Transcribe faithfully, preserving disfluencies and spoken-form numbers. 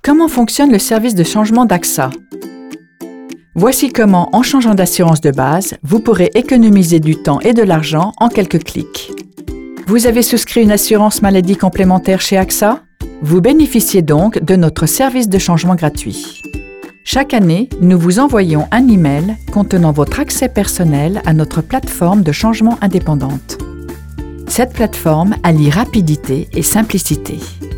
Comment fonctionne le service de changement d'A X A? Voici comment, en changeant d'assurance de base, vous pourrez économiser du temps et de l'argent en quelques clics. Vous avez souscrit une assurance maladie complémentaire chez A X A? Vous bénéficiez donc de notre service de changement gratuit. Chaque année, nous vous envoyons un email contenant votre accès personnel à notre plateforme de changement indépendante. Cette plateforme allie rapidité et simplicité.